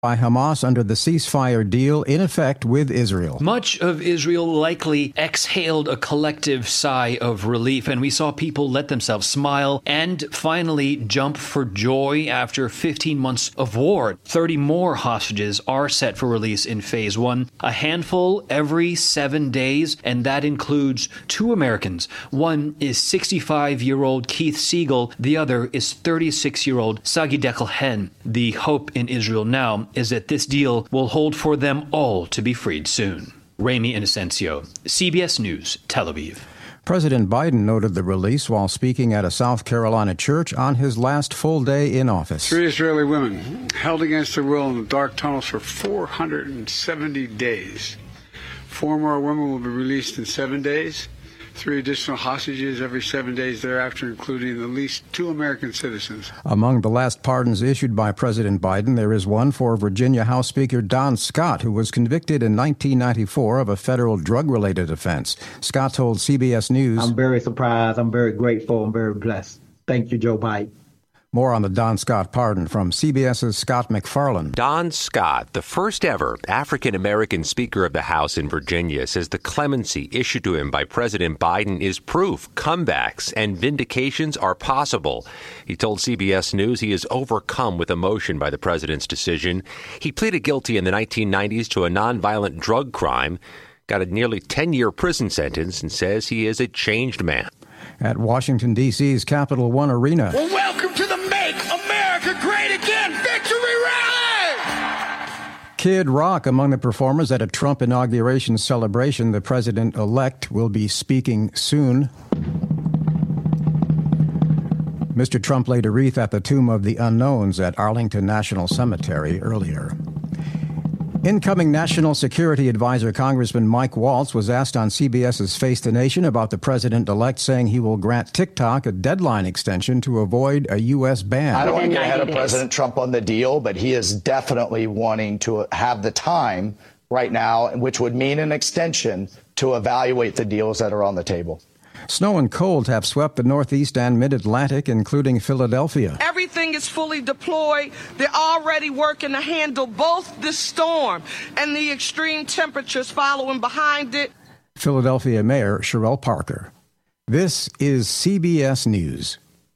by Hamas under the ceasefire deal in effect with Israel. Much of Israel likely exhaled a collective sigh of relief, and we saw people let themselves smile and finally jump for joy after 15 months of war. 30 more hostages are set for release in Phase 1, a handful every 7 days, and that includes 2 Americans. One is 65-year-old Keith Siegel, the other is 36-year-old Sagi Dekelhen. The hope in Israel now is that this deal will hold for them all to be freed soon. Ramy Inocencio, CBS News, Tel Aviv. President Biden noted the release while speaking at a South Carolina church on his last full day in office. 3 Israeli women held against their will in the dark tunnels for 470 days. 4 more women will be released in 7 days. 3 additional hostages every 7 days thereafter, including at least 2 American citizens. Among the last pardons issued by President Biden, there is one for Virginia House Speaker Don Scott, who was convicted in 1994 of a federal drug-related offense. Scott told CBS News, "I'm very surprised. I'm very grateful. I'm very blessed. Thank you, Joe Biden." More on the Don Scott pardon from CBS's Scott MacFarlane. Don Scott, the first ever African-American Speaker of the House in Virginia, says the clemency issued to him by President Biden is proof comebacks and vindications are possible. He told CBS News he is overcome with emotion by the president's decision. He pleaded guilty in the 1990s to a nonviolent drug crime, got a nearly 10-year prison sentence, and says he is a changed man. At Washington, D.C.'s Capital One Arena. Well, welcome to the Make America Great Again Victory Rally! Kid Rock among the performers at a Trump inauguration celebration. The president-elect will be speaking soon. Mr. Trump laid a wreath at the Tomb of the Unknowns at Arlington National Cemetery earlier. Incoming National Security Advisor Congressman Mike Waltz was asked on CBS's Face the Nation about the president-elect saying he will grant TikTok a deadline extension to avoid a U.S. ban. I don't want to get ahead of President Trump on the deal, but he is definitely wanting to have the time right now, which would mean an extension, to evaluate the deals that are on the table. Snow and cold have swept the Northeast and Mid-Atlantic, including Philadelphia. Everything is fully deployed. They're already working to handle both the storm and the extreme temperatures following behind it. Philadelphia Mayor Sherelle Parker. This is CBS News.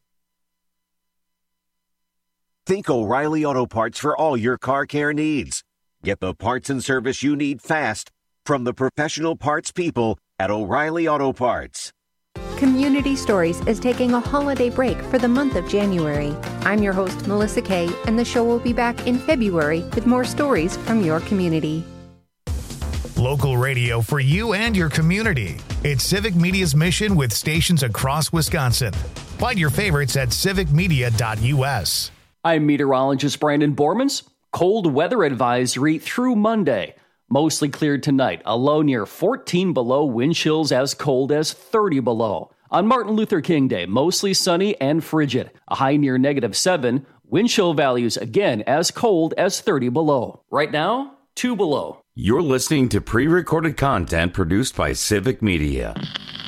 Think O'Reilly Auto Parts for all your car care needs. Get the parts and service you need fast from the professional parts people at O'Reilly Auto Parts. Community Stories is taking a holiday break for the month of January. I'm your host, Melissa Kay, and the show will be back in February with more stories from your community. Local radio for you and your community. It's Civic Media's mission with stations across Wisconsin. Find your favorites at civicmedia.us. I'm meteorologist Brandon Bormans. Cold weather advisory through Monday. Mostly cleared tonight, a low near 14 below, wind chills as cold as 30 below. On Martin Luther King Day, mostly sunny and frigid, a high near -7, wind chill values again as cold as 30 below. Right now, 2 below. You're listening to pre-recorded content produced by Civic Media.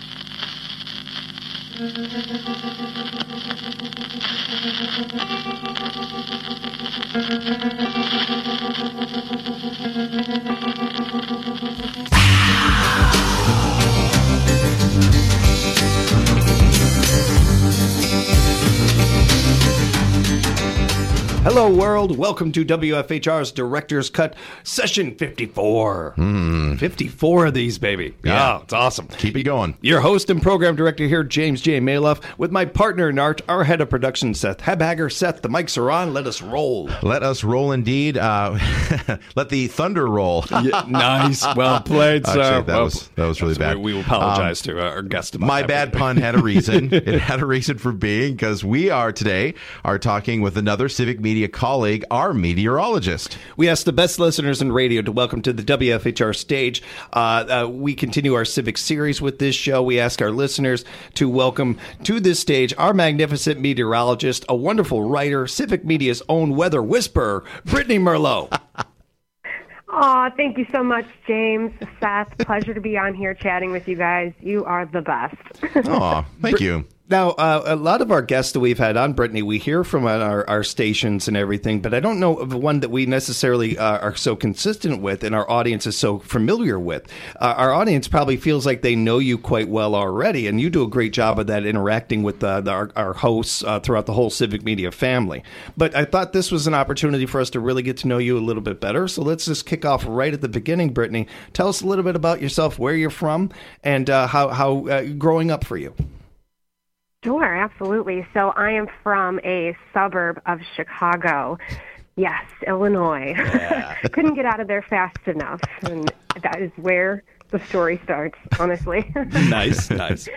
Hello, world. Welcome to WFHR's Director's Cut, Session 54. 54 of these, baby. Yeah. Oh, it's awesome. Keep it going. Your host and program director here, James J. Maloff, with my partner in art, our head of production, Seth Habhagger. Seth, the mics are on. Let us roll. Let us roll indeed. Let the thunder roll. Yeah, nice. Well played, sir. Actually, that was really bad. We will apologize to our guest about my that. bad pun had a reason. It had a reason for being, because we are talking with another Civic Media colleague, our meteorologist. We asked the best listeners in radio to welcome to the WFHR stage. We continue our Civic series with this show. We ask our listeners to welcome to this stage our magnificent meteorologist, a wonderful writer, Civic Media's own weather whisperer, Brittany Merlot. Aw, thank you so much, James, Seth. Pleasure to be on here chatting with you guys. You are the best. Aw, thank you. Now, a lot of our guests that we've had on, Brittany, we hear from our stations and everything, but I don't know of one that we necessarily are so consistent with and our audience is so familiar with. Our audience probably feels like they know you quite well already, and you do a great job of that, interacting with our hosts throughout the whole Civic Media family. But I thought this was an opportunity for us to really get to know you a little bit better, so let's just kick off right at the beginning, Brittany. Tell us a little bit about yourself, where you're from, and how growing up for you. Sure, absolutely. So I am from a suburb of Chicago. Yes, Illinois. Yeah. Couldn't get out of there fast enough. And that is where the story starts, honestly. Nice.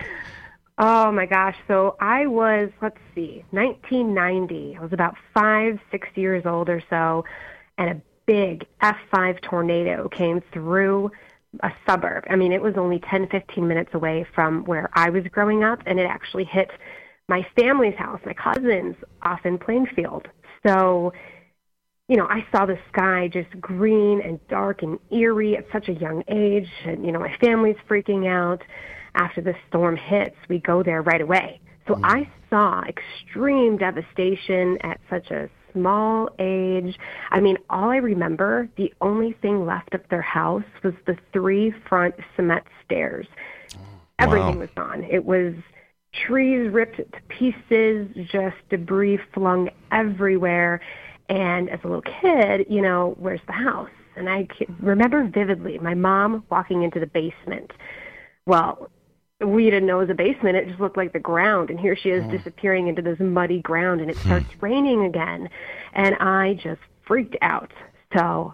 Oh, my gosh. So I was, 1990. I was about 5, 6 years old or so, and a big F5 tornado came through a suburb. I mean, it was only 10, 15 minutes away from where I was growing up, and it actually hit my family's house, my cousins, off in Plainfield. So, I saw the sky just green and dark and eerie at such a young age, and, my family's freaking out. After the storm hits, we go there right away. So I saw extreme devastation at such a small age. I mean, all I remember, the only thing left of their house was the 3 front cement stairs. Everything was gone. It was trees ripped to pieces, just debris flung everywhere. And as a little kid, where's the house? And I remember vividly my mom walking into the basement. Well, we didn't know it was a basement. It just looked like the ground. And here she is disappearing into this muddy ground, and it starts raining again. And I just freaked out. So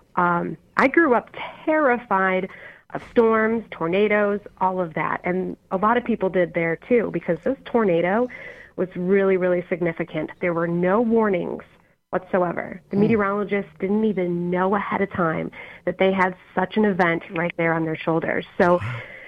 I grew up terrified of storms, tornadoes, all of that. And a lot of people did there, too, because this tornado was really, really significant. There were no warnings whatsoever. The meteorologists didn't even know ahead of time that they had such an event right there on their shoulders. So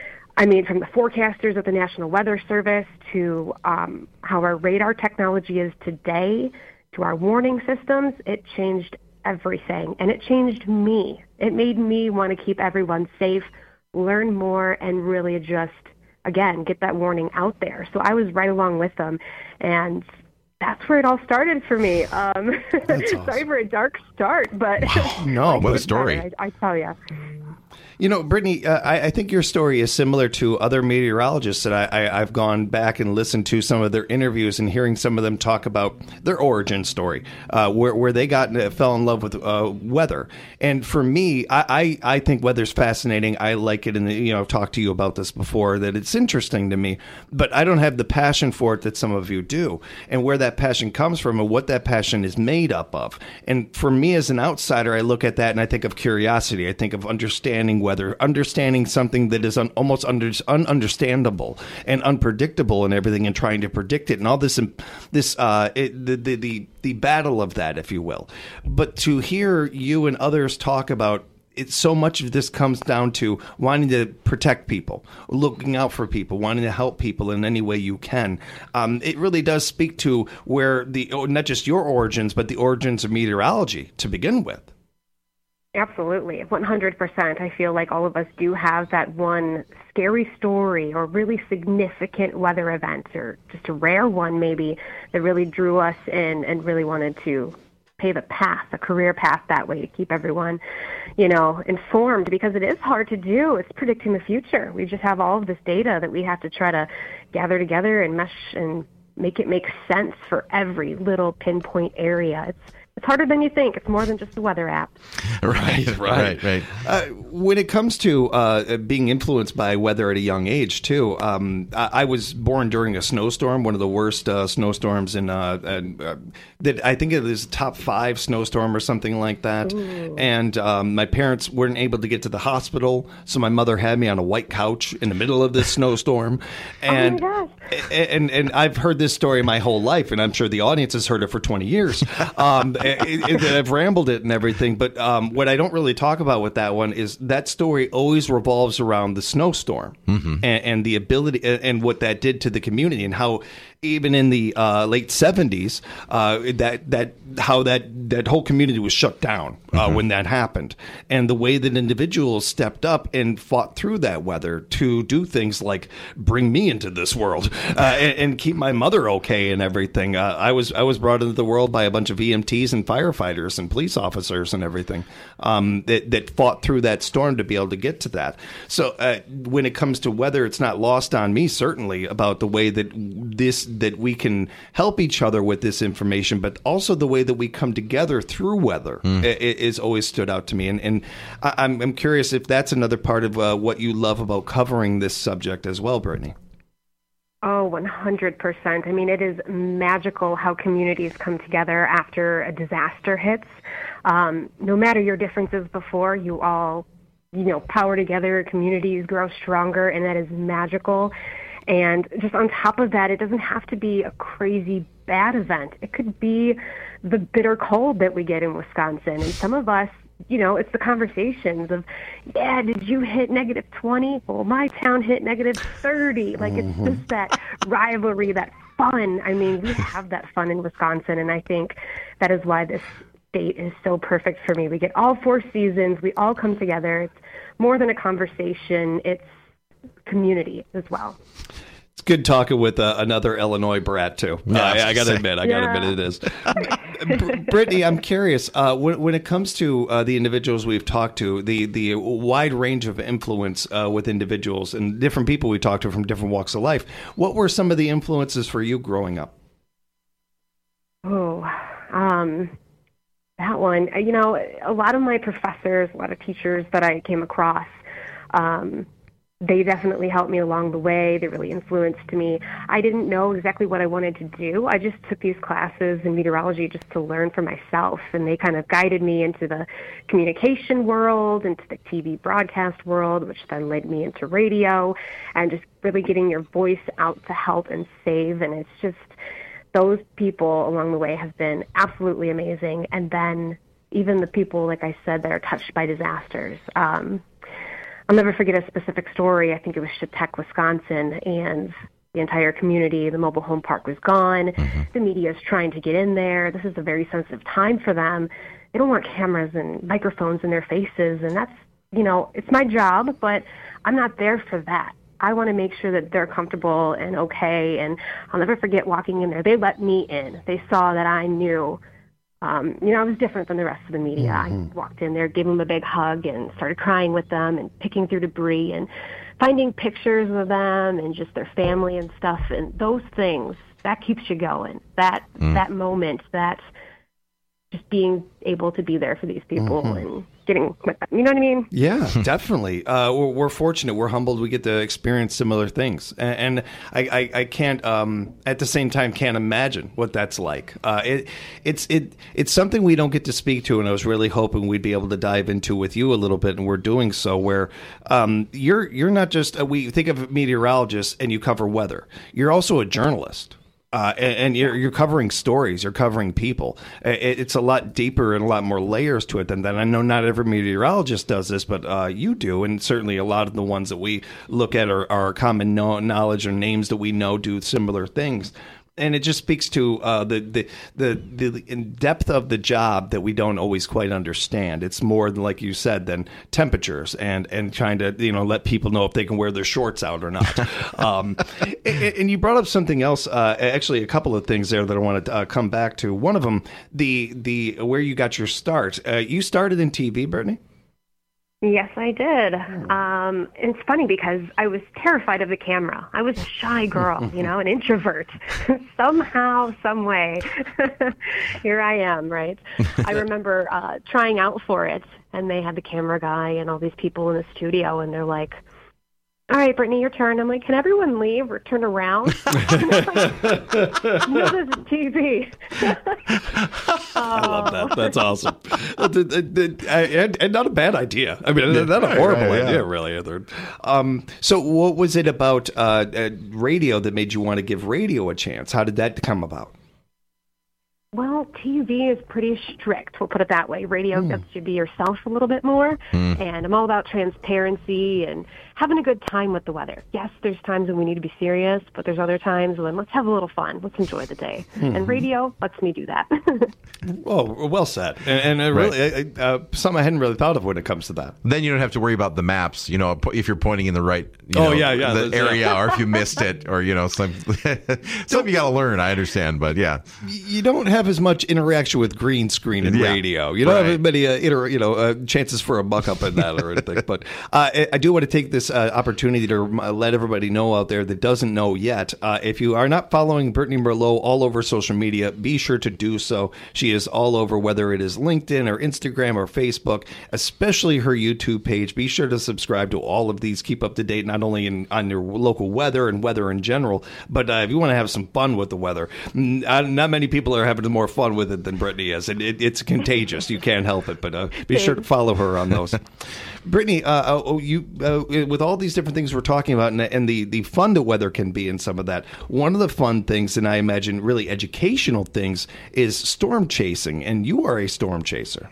I mean, from the forecasters at the National Weather Service to how our radar technology is today to our warning systems, it changed everything. And it changed me. It made me want to keep everyone safe, learn more, and really just, again, get that warning out there. So I was right along with them. And that's where it all started for me. Awesome. Sorry for a dark start, but... Wow. No, what a story. I tell you. Brittany, I think your story is similar to other meteorologists that I've gone back and listened to some of their interviews and hearing some of them talk about their origin story, where they fell in love with weather. And for me, I think weather's fascinating. I like it, and I've talked to you about this before, that it's interesting to me. But I don't have the passion for it that some of you do, and where that passion comes from and what that passion is made up of. And for me as an outsider, I look at that and I think of curiosity. I think of understanding weather, understanding something that is almost ununderstandable and unpredictable and everything, and trying to predict it, and all the battle of that, if you will. But to hear you and others talk about it, so much of this comes down to wanting to protect people, looking out for people, wanting to help people in any way you can. It really does speak to where not just your origins, but the origins of meteorology to begin with. Absolutely, 100%. I feel like all of us do have that one scary story or really significant weather event, or just a rare one maybe, that really drew us in and really wanted to pave a career path that way to keep everyone, informed, because it is hard to do. It's predicting the future. We just have all of this data that we have to try to gather together and mesh and make it make sense for every little pinpoint area. It's harder than you think. It's more than just a weather app. Right. When it comes to being influenced by weather at a young age, too, I was born during a snowstorm, one of the worst snowstorms that I think it is top 5 snowstorm or something like that. Ooh. And my parents weren't able to get to the hospital, so my mother had me on a white couch in the middle of this snowstorm. And, oh my gosh. And I've heard this story my whole life, and I'm sure the audience has heard it for 20 years. I've rambled it and everything, but what I don't really talk about with that one is that story always revolves around the snowstorm and the ability and what that did to the community, and how even in the late 70s, that whole community was shut down when that happened, and the way that individuals stepped up and fought through that weather to do things like bring me into this world and keep my mother okay and everything. I was brought into the world by a bunch of EMTs and firefighters and police officers and everything that fought through that storm to be able to get to that. So when it comes to weather, it's not lost on me, certainly, about the way that we can help each other with this information, but also the way that we come together through weather is always stood out to me. And I'm curious if that's another part of what you love about covering this subject as well, Brittany. Oh, 100%. I mean, it is magical how communities come together after a disaster hits. No matter your differences before, you all, power together, communities grow stronger, and that is magical. And just on top of that, it doesn't have to be a crazy bad event. It could be the bitter cold that we get in Wisconsin. And some of us, it's the conversations of, did you hit -20? Well, my town hit -30. Like, it's just that rivalry, that fun. I mean, we have that fun in Wisconsin, and I think that is why this state is so perfect for me. We get all 4 seasons. We all come together. It's more than a conversation. It's community as well. It's good talking with another Illinois brat, too. I got to admit, it is. Brittany, I'm curious, when it comes to the individuals we've talked to, the wide range of influence with individuals and different people we talked to from different walks of life, what were some of the influences for you growing up? That one, a lot of my professors, a lot of teachers that I came across, they definitely helped me along the way. They really influenced me. I didn't know exactly what I wanted to do. I just took these classes in meteorology just to learn for myself, and they kind of guided me into the communication world, into the TV broadcast world, which then led me into radio, and just really getting your voice out to help and save. And it's just, those people along the way have been absolutely amazing. And then even the people, like I said, that are touched by disasters. I'll never forget a specific story. I think it was Chautauqua, Wisconsin, and the entire community, the mobile home park was gone. The media is trying to get in there. This is a very sensitive time for them. They don't want cameras and microphones in their faces, and that's, it's my job, but I'm not there for that. I want to make sure that they're comfortable and okay, and I'll never forget walking in there. They let me in. They saw that I knew I was different than the rest of the media. I walked in there, gave them a big hug, and started crying with them and picking through debris and finding pictures of them and just their family and stuff. And those things, that keeps you going. That moment, that just being able to be there for these people and getting with them. You know what I mean? Yeah, definitely. We're fortunate. We're humbled. We get to experience similar things. And I can't, at the same time, can't imagine what that's like. It's something we don't get to speak to, and I was really hoping we'd be able to dive into with you a little bit, and we're doing so, where you're not just, we think of meteorologists and you cover weather. You're also a journalist. And you're covering stories, you're covering people. It's a lot deeper and a lot more layers to it than that. I know not every meteorologist does this, but you do, and certainly a lot of the ones that we look at are common knowledge or names that we know do similar things. And it just speaks to the depth of the job that we don't always quite understand. It's more than, like you said, than temperatures and trying to let people know if they can wear their shorts out or not. And you brought up something else, actually a couple of things there that I want to come back to. One of them, the where you got your start. You started in TV, Brittany? Yes, I did. It's funny because I was terrified of the camera. I was a shy girl, an introvert. Somehow, some way, here I am, right? I remember trying out for it, and they had the camera guy and all these people in the studio, and they're like, all right, Brittany, your turn. I'm like, can everyone leave or turn around? This is TV. I love that. That's awesome. And not a bad idea. I mean, not a horrible idea, really. So what was it about radio that made you want to give radio a chance? How did that come about? Well, TV is pretty strict, we'll put it that way. Radio gets you to be yourself a little bit more, and I'm all about transparency and having a good time with the weather. Yes, there's times when we need to be serious, but there's other times when let's have a little fun, let's enjoy the day. And radio lets me do that. Well said. And really, something I hadn't really thought of when it comes to that. Then you don't have to worry about the maps, if you're pointing in the right the area, or if you missed it, or, something you got to learn, I understand, but yeah. You don't have as much interaction with green screen and radio. You don't have as many chances for a muck up in that or anything. But I do want to take this opportunity to let everybody know out there that doesn't know yet. If you are not following Brittany Merlot all over social media, be sure to do so. She is all over, whether it is LinkedIn or Instagram or Facebook, especially her YouTube page. Be sure to subscribe to all of these. Keep up to date, not only on your local weather and weather in general, but if you want to have some fun with the weather. Not many people are having more fun with it than Brittany is, and it's contagious. You can't help it, but be sure to follow her on those. Brittany, with all these different things we're talking about, and the fun that weather can be in some of that, one of the fun things, and I imagine really educational things, is storm chasing, and you are a storm chaser.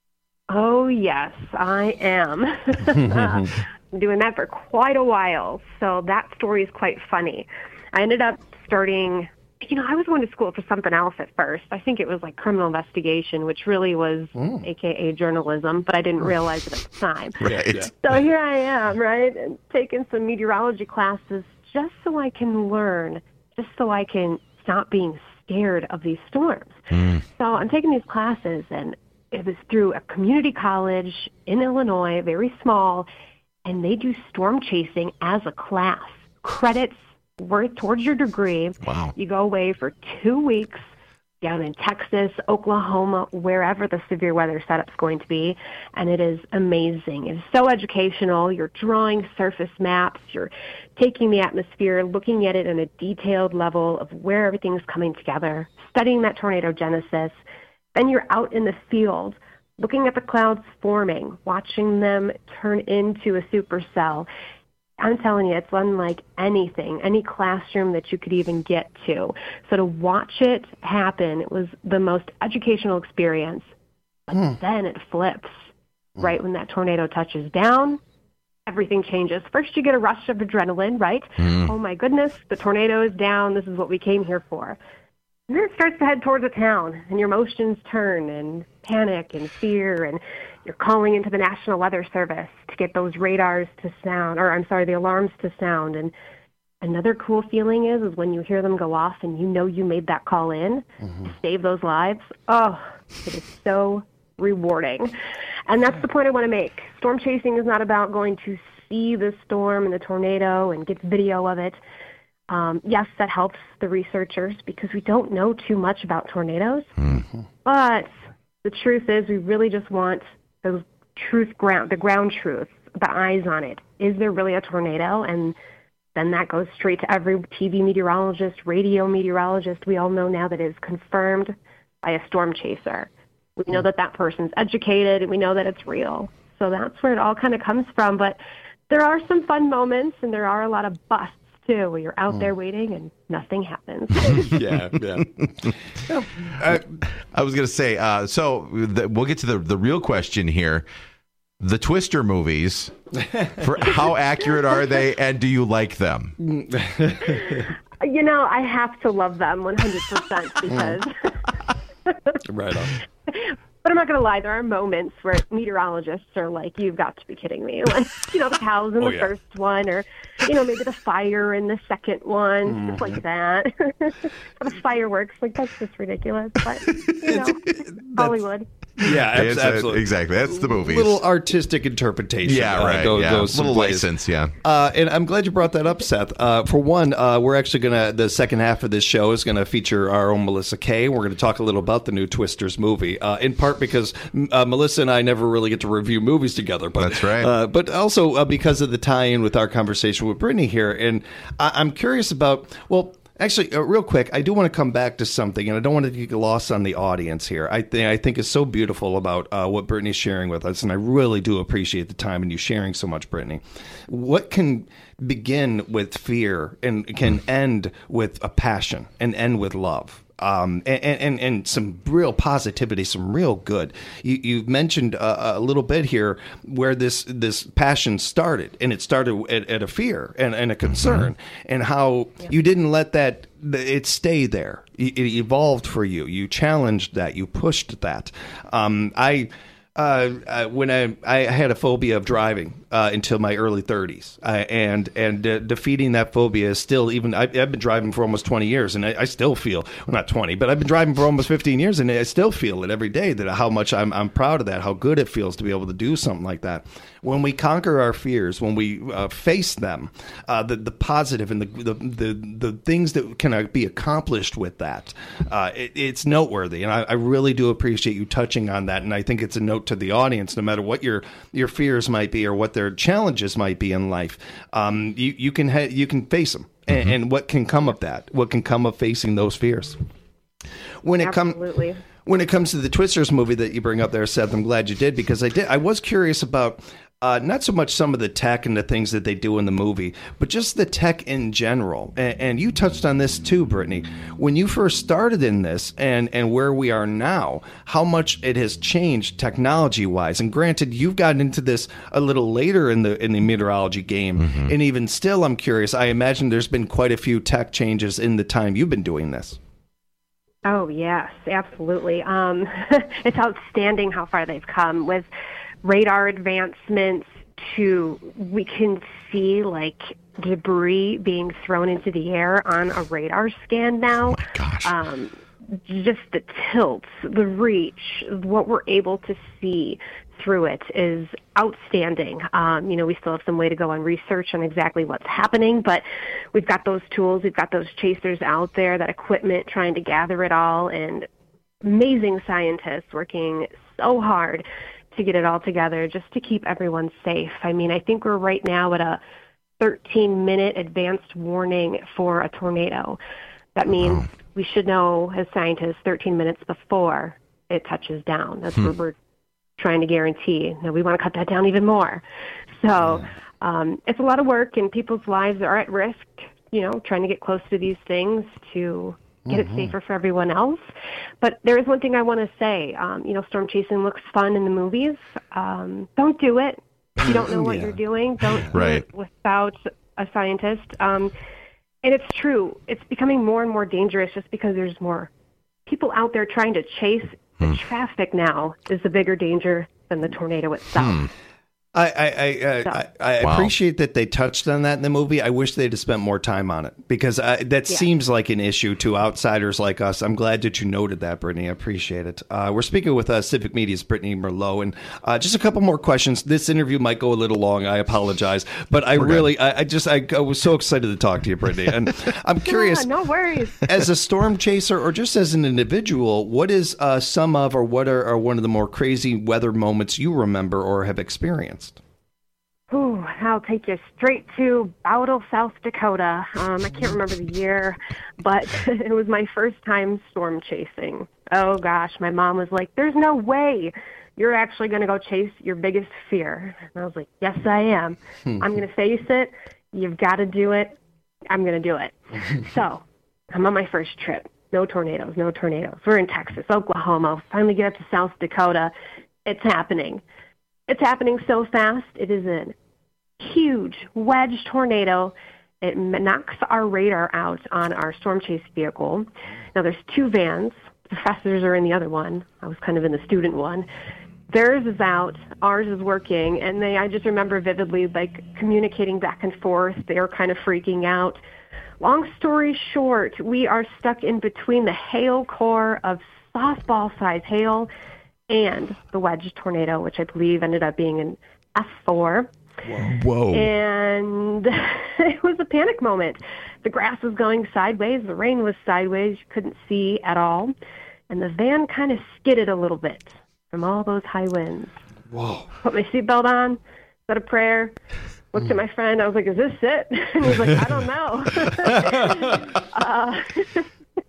Oh, yes, I am. I'm doing that for quite a while, so that story is quite funny. I ended up starting... I was going to school for something else at first. I think it was like criminal investigation, which really was AKA journalism, but I didn't realize it at the time. Right. So here I am, right, and taking some meteorology classes just so I can learn, just so I can stop being scared of these storms. So I'm taking these classes, and it was through a community college in Illinois, very small, and they do storm chasing as a class. Credits worth towards your degree. Wow. You go away for 2 weeks down in Texas, Oklahoma, wherever the severe weather setup's going to be, and it is amazing. It's so educational. You're drawing surface maps. You're taking the atmosphere, looking at it in a detailed level of where everything's coming together, studying that tornado genesis. Then you're out in the field looking at the clouds forming, watching them turn into a supercell. I'm telling you, it's unlike anything, any classroom that you could even get to. So to watch it happen, it was the most educational experience. But then it flips. Right when that tornado touches down, everything changes. First, you get a rush of adrenaline, right? Oh, my goodness, the tornado is down. This is what we came here for. And then it starts to head towards a town, and your emotions turn, and panic and fear, and you're calling into the National Weather Service to get those radars to sound, the alarms to sound. And another cool feeling is when you hear them go off and you know you made that call in to save those lives. Oh, it is so rewarding. And that's the point I want to make. Storm chasing is not about going to see the storm and the tornado and get video of it. Yes, that helps the researchers because we don't know too much about tornadoes. But the truth is we really just want the ground truth, the eyes on it. Is there really a tornado? And then that goes straight to every TV meteorologist, radio meteorologist. We all know now that it is confirmed by a storm chaser. We know that that person's educated, and we know that it's real. So that's where it all kind of comes from. But there are some fun moments, and there are a lot of busts, too, where you're out there waiting and nothing happens. Yeah. I was going to say, we'll get to the real question here. The Twister movies, how accurate are they, and do you like them? I have to love them 100% because... Right on. But I'm not going to lie, there are moments where meteorologists are like, you've got to be kidding me. Like, the cows in the first one, or, maybe the fire in the second one, just like that. Or the fireworks, that's just ridiculous. But, Hollywood. Yeah, absolutely. Exactly. That's the movies. Little artistic interpretation. Yeah, right. Little license, yeah. And I'm glad you brought that up, Seth. For one, we're actually the second half of this show is going to feature our own Melissa Kay. We're going to talk a little about the new Twisters movie, in part because Melissa and I never really get to review movies together. But, that's right. But also because of the tie-in with our conversation with Brittany here. And I'm curious about, actually, real quick, I do want to come back to something, and I don't want to get lost on the audience here. I think is so beautiful about what Brittany's sharing with us, and I really do appreciate the time and you sharing so much, Brittany. What can begin with fear and can end with a passion and end with love? and some real positivity, some real good. You mentioned a little bit here where this passion started, and it started at a fear and a concern, and how you didn't let it stay there. It evolved for you. You challenged that. You pushed that. When I had a phobia of driving until my early 30s, and defeating that phobia is still, even I've been driving for almost 20 years, and I still feel, well, not 20, but I've been driving for almost 15 years, and I still feel it every day, that how much I'm proud of that, how good it feels to be able to do something like that. When we conquer our fears, when we face them, the positive and the things that can be accomplished with that, it's noteworthy. And I really do appreciate you touching on that. And I think it's a note to the audience, no matter what your fears might be or what their challenges might be in life, you can face them. And what can come of that? What can come of facing those fears? Absolutely. When it comes to the Twisters movie that you bring up there, Seth, I'm glad you did, because I was curious about not so much some of the tech and the things that they do in the movie, but just the tech in general. And you touched on this too, Brittany. When you first started in this and where we are now, how much it has changed technology-wise. And granted, you've gotten into this a little later in the meteorology game. And even still, I'm curious. I imagine there's been quite a few tech changes in the time you've been doing this. Oh, yes, absolutely. It's outstanding how far they've come with radar advancements we can see like debris being thrown into the air on a radar scan now. Oh my gosh. Just the tilts, the reach, what we're able to see through it is outstanding. We still have some way to go on research on exactly what's happening, but we've got those tools, we've got those chasers out there, that equipment trying to gather it all, and amazing scientists working so hard to get it all together just to keep everyone safe. I mean, I think we're right now at a 13-minute advanced warning for a tornado. That means we should know, as scientists, 13 minutes before it touches down. That's what we're trying to guarantee. Now, we want to cut that down even more. So it's a lot of work, and people's lives are at risk, trying to get close to these things to get it safer for everyone else. But there is one thing I want to say. Storm chasing looks fun in the movies. Don't do it. If you don't know what you're doing, don't do it without a scientist. And it's true. It's becoming more and more dangerous just because there's more people out there trying to chase. The traffic now is the bigger danger than the tornado itself. I appreciate that they touched on that in the movie. I wish they'd have spent more time on it, because that seems like an issue to outsiders like us. I'm glad that you noted that, Brittany. I appreciate it. We're speaking with Civic Media's Brittany Merlot, and just a couple more questions. This interview might go a little long. I apologize, but I was so excited to talk to you, Brittany, and I'm curious. No worries. As a storm chaser, or just as an individual, what is some of, or what are one of the more crazy weather moments you remember or have experienced? Ooh, I'll take you straight to Bowdle, South Dakota. I can't remember the year, but it was my first time storm chasing. Oh, gosh, my mom was like, there's no way you're actually going to go chase your biggest fear. And I was like, yes, I am. I'm going to face it. You've got to do it. I'm going to do it. So I'm on my first trip. No tornadoes. We're in Texas, Oklahoma. Finally get up to South Dakota. It's happening. It's happening so fast. It is a huge wedge tornado. It knocks our radar out on our storm chase vehicle. Now, there's two vans. Professors are in the other one. I was kind of in the student one. Theirs is out. Ours is working. And I just remember vividly, communicating back and forth. They were kind of freaking out. Long story short, we are stuck in between the hail core of softball-sized hail and the wedge tornado, which I believe ended up being an F4. Whoa. And it was a panic moment. The grass was going sideways. The rain was sideways. You couldn't see at all. And the van kind of skidded a little bit from all those high winds. Whoa. Put my seatbelt on, said a prayer, looked at my friend. I was like, is this it? And he was like, I don't know.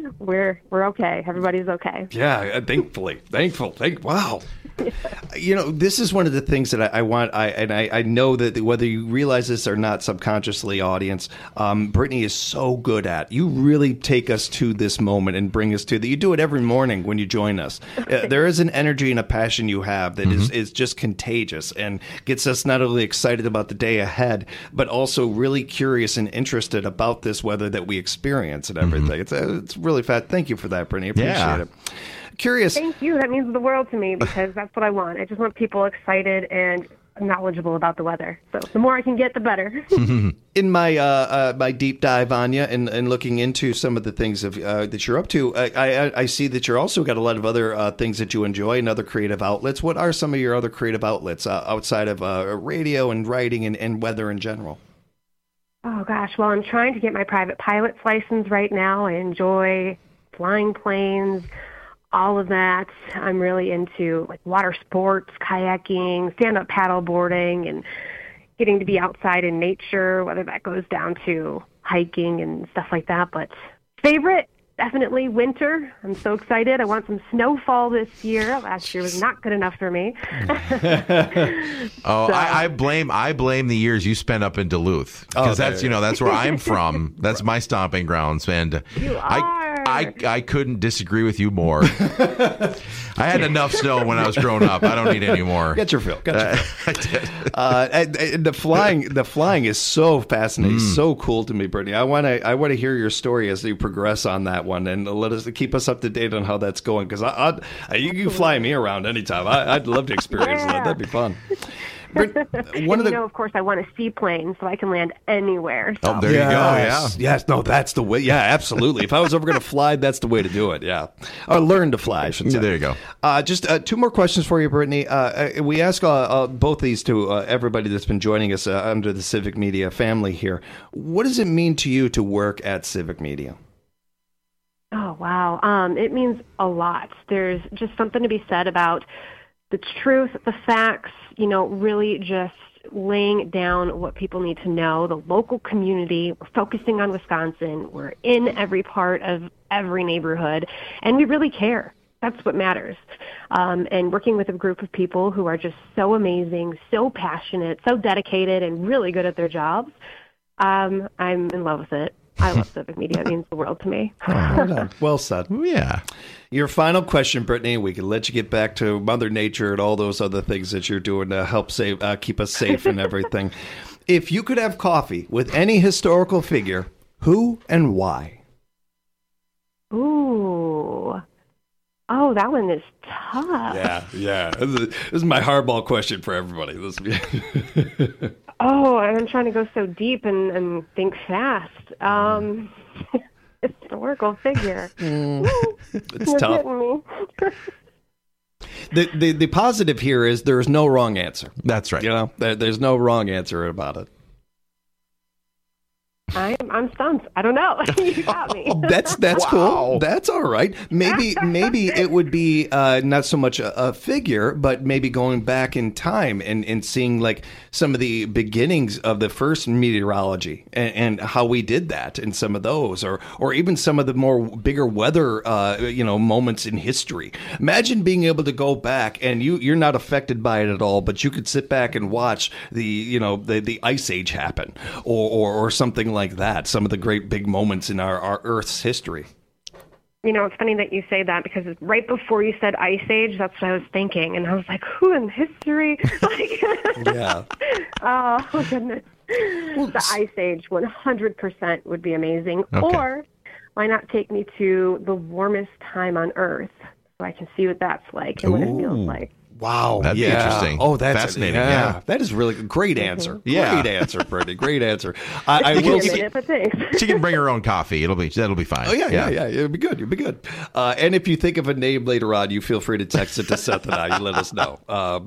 we're okay. Everybody's okay. Yeah, thankfully. Wow. You know, this is one of the things that I want. I know that whether you realize this or not subconsciously, audience, Brittany is so good at. You really take us to this moment and bring us to that. You do it every morning when you join us. There is an energy and a passion you have that is just contagious and gets us not only excited about the day ahead, but also really curious and interested about this weather that we experience and everything. It's really fat. Thank you for that, Brittany. Appreciate it. Curious. Thank you. That means the world to me because that's what I want. I just want people excited and knowledgeable about the weather. So the more I can get, the better. In my my deep dive on you and looking into some of the things that you're up to, I see that you're also got a lot of other things that you enjoy and other creative outlets. What are some of your other creative outlets outside of radio and writing and weather in general? Oh, gosh. Well, I'm trying to get my private pilot's license right now. I enjoy flying planes, all of that. I'm really into like water sports, kayaking, stand-up paddle boarding, and getting to be outside in nature, whether that goes down to hiking and stuff like that. But favorite, definitely winter. I'm so excited. I want some snowfall this year. Last year was not good enough for me. I blame the years you spent up in Duluth because that's where I'm from. That's my stomping grounds, and I couldn't disagree with you more. I had enough snow when I was growing up. I don't need any more. Get your fill. I did. And the flying is so fascinating, so cool to me, Brittany. I want to hear your story as you progress on that one, and keep us up to date on how that's going. Because you can fly me around anytime. I'd love to experience that. That'd be fun. Of course, I want a seaplane so I can land anywhere. So. Oh, there you go. Yeah. Yes. No, that's the way. Yeah, absolutely. If I was ever going to fly, that's the way to do it. Yeah. Or learn to fly, I should say. There you go. Just two more questions for you, Brittany. We ask both these to everybody that's been joining us under the Civic Media family here. What does it mean to you to work at Civic Media? Oh, wow. It means a lot. There's just something to be said about the truth, the facts, really just laying down what people need to know, the local community. We're focusing on Wisconsin. We're in every part of every neighborhood, and we really care. That's what matters. And working with a group of people who are just so amazing, so passionate, so dedicated, and really good at their jobs, I'm in love with it. I love Civic Media. It means the world to me. Well said. Yeah. Your final question, Brittany. We can let you get back to Mother Nature and all those other things that you're doing to help keep us safe and everything. If you could have coffee with any historical figure, who and why? Ooh. Oh, that one is tough. Yeah. This is my hardball question for everybody. Oh, and I'm trying to go so deep and think fast. Historical figure. It's tough. The positive here is there is no wrong answer. That's right. There's no wrong answer about it. I'm stumped. I don't know. You got me. That's cool. That's all right. Maybe it would be not so much a figure, but maybe going back in time and seeing like some of the beginnings of the first meteorology and how we did that and some of those, or even some of the more bigger weather moments in history. Imagine being able to go back and you're not affected by it at all, but you could sit back and watch the ice age happen or something like that, some of the great big moments in our Earth's history. It's funny that you say that because right before you said Ice Age, that's what I was thinking. And I was like, who in history? Yeah. Oh, goodness. The Ice Age, 100% would be amazing. Okay. Or why not take me to the warmest time on Earth so I can see what that's like and what it feels like. Wow. That'd be interesting. Oh, that's fascinating. Yeah. That is really great answer. Yeah. Great answer, Brittany. Great answer. She can bring her own coffee. That'll be fine. Oh, yeah. It'll be good. You'll be good. And if you think of a name later on, you feel free to text it to Seth and I. You let us know.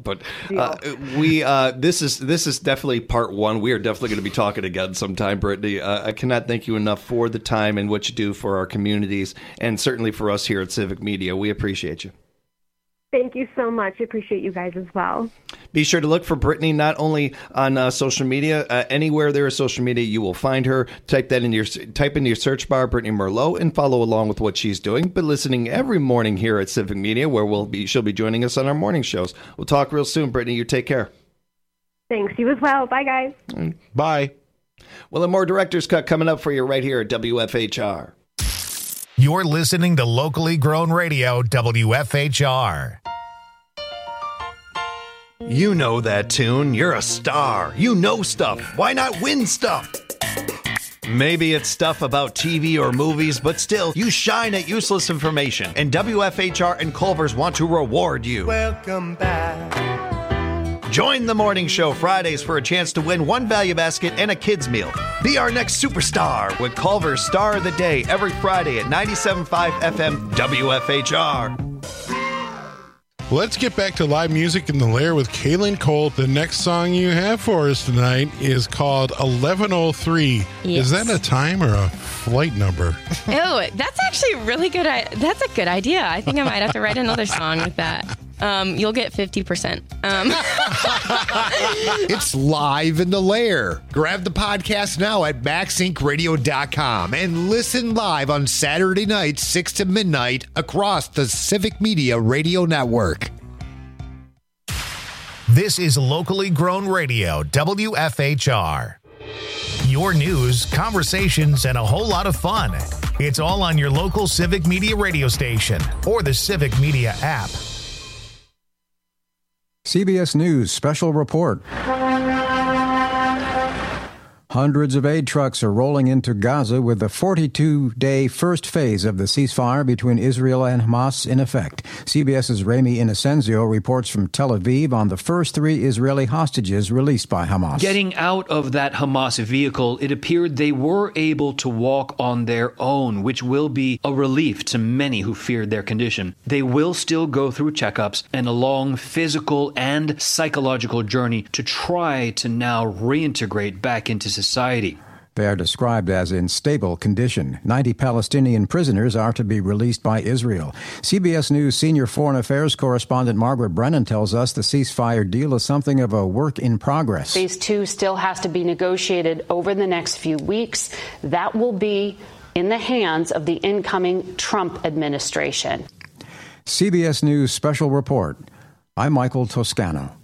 This is definitely part one. We are definitely going to be talking again sometime, Brittany. I cannot thank you enough for the time and what you do for our communities and certainly for us here at Civic Media. We appreciate you. Thank you so much. I appreciate you guys as well. Be sure to look for Brittany not only on social media. Anywhere there is social media, you will find her. Type into your search bar, Brittany Merlot, and follow along with what she's doing. But listening every morning here at Civic Media, where she'll be joining us on our morning shows. We'll talk real soon, Brittany. You take care. Thanks. You as well. Bye, guys. Bye. Well, a more Director's Cut coming up for you right here at WFHR. You're listening to locally grown radio, WFHR. You know that tune. You're a star. You know stuff. Why not win stuff? Maybe it's stuff about TV or movies, but still, you shine at useless information. And WFHR and Culver's want to reward you. Welcome back. Join the morning show Fridays for a chance to win one value basket and a kid's meal. Be our next superstar with Culver's Star of the Day every Friday at 97.5 FM WFHR. Let's get back to live music in the Lair with Kaylin Colt. The next song you have for us tonight is called 1103. Yes. Is that a time or a flight number? Oh, that's actually really good. That's a good idea. I think I might have to write another song with that. You'll get 50%. It's live in the Lair. Grab the podcast now at MaxIncRadio.com and listen live on Saturday nights, 6 to midnight, across the Civic Media Radio Network. This is locally grown radio, WFHR. Your news, conversations, and a whole lot of fun. It's all on your local Civic Media radio station or the Civic Media app. CBS News special report. Hundreds of aid trucks are rolling into Gaza with the 42-day first phase of the ceasefire between Israel and Hamas in effect. CBS's Rami Inocencio reports from Tel Aviv on the first 3 Israeli hostages released by Hamas. Getting out of that Hamas vehicle, it appeared they were able to walk on their own, which will be a relief to many who feared their condition. They will still go through checkups and a long physical and psychological journey to try to now reintegrate back into society. They are described as in stable condition. 90 Palestinian prisoners are to be released by Israel. CBS News senior foreign affairs correspondent Margaret Brennan tells us the ceasefire deal is something of a work in progress. Phase 2 still has to be negotiated over the next few weeks. That will be in the hands of the incoming Trump administration. CBS News special report. I'm Michael Toscano.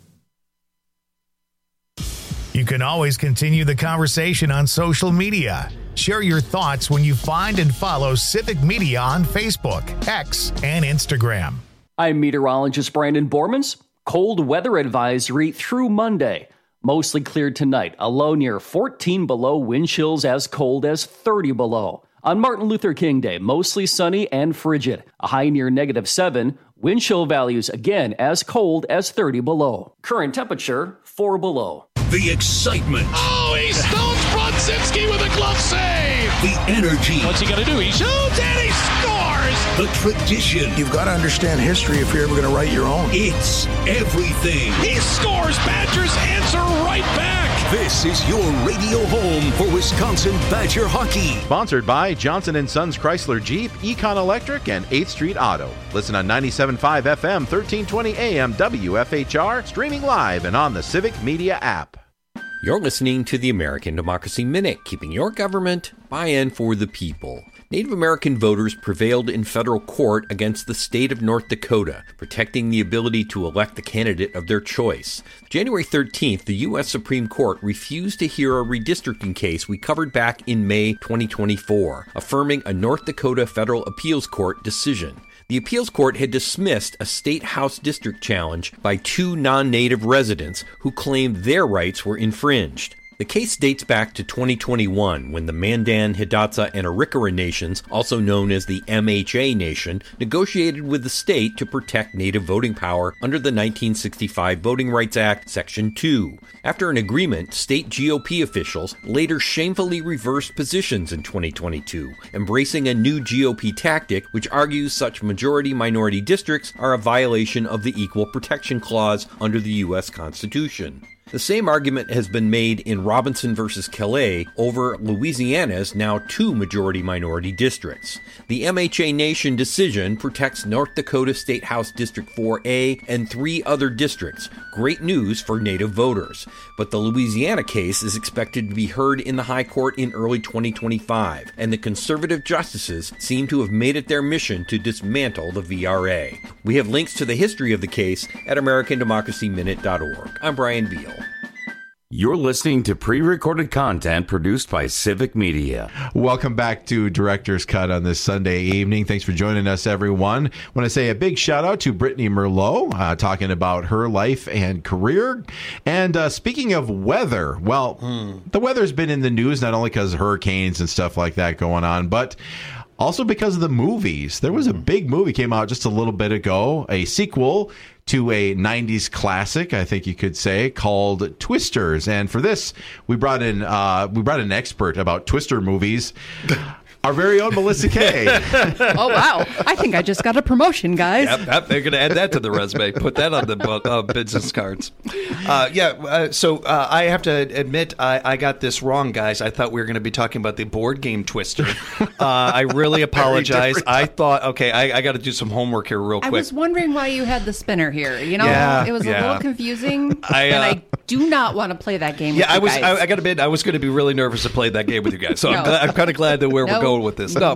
You can always continue the conversation on social media. Share your thoughts when you find and follow Civic Media on Facebook, X, and Instagram. I'm meteorologist Brandon Bormans. Cold weather advisory through Monday. Mostly cleared tonight. A low near 14 below, wind chills as cold as 30 below. On Martin Luther King Day, mostly sunny and frigid. A high near -7. Wind chill values again as cold as 30 below. Current temperature 4 below. The excitement. Oh, he stones Brodzinski with a glove save. The energy. What's he going to do? He shoots and he scores. The tradition. You've got to understand history if you're ever going to write your own. It's everything. He scores. Badgers answer right back. This is your radio home for Wisconsin Badger hockey. Sponsored by Johnson & Sons Chrysler Jeep, Econ Electric, and 8th Street Auto. Listen on 97.5 FM, 1320 AM, WFHR, streaming live and on the Civic Media app. You're listening to the American Democracy Minute, keeping your government by and for the people. Native American voters prevailed in federal court against the state of North Dakota, protecting the ability to elect the candidate of their choice. January 13th, the U.S. Supreme Court refused to hear a redistricting case we covered back in May 2024, affirming a North Dakota federal appeals court decision. The appeals court had dismissed a state house district challenge by 2 non-native residents who claimed their rights were infringed. The case dates back to 2021 when the Mandan, Hidatsa, and Arikara nations, also known as the MHA Nation, negotiated with the state to protect native voting power under the 1965 Voting Rights Act, Section 2. After an agreement, state GOP officials later shamefully reversed positions in 2022, embracing a new GOP tactic which argues such majority-minority districts are a violation of the Equal Protection Clause under the U.S. Constitution. The same argument has been made in Robinson versus Calais over Louisiana's now 2 majority-minority districts. The MHA Nation decision protects North Dakota State House District 4A and 3 other districts. Great news for Native voters. But the Louisiana case is expected to be heard in the High Court in early 2025, and the conservative justices seem to have made it their mission to dismantle the VRA. We have links to the history of the case at AmericanDemocracyMinute.org. I'm Brian Beal. You're listening to pre-recorded content produced by Civic Media. Welcome back to Director's Cut on this Sunday evening. Thanks for joining us, everyone. I want to say a big shout out to Brittany Merlot, talking about her life and career. And speaking of weather, well, the weather's been in the news not only because of hurricanes and stuff like that going on, but also because of the movies. There was a big movie came out just a little bit ago, a sequel to a 90s classic, I think you could say, called Twisters. And for this, we brought in an expert about Twister movies. Our very own Melissa Kay. Oh, wow. I think I just got a promotion, guys. Yep, they're going to add that to the resume. Put that on the business cards. So I have to admit, I got this wrong, guys. I thought we were going to be talking about the board game Twister. I really apologize. I thought, okay, I got to do some homework here real quick. I was wondering why you had the spinner here. You know, it was a little confusing, and I do not want to play that game with you guys. I got to admit, I was going to be really nervous to play that game with you guys. So I'm kind of glad that we're going with this. No.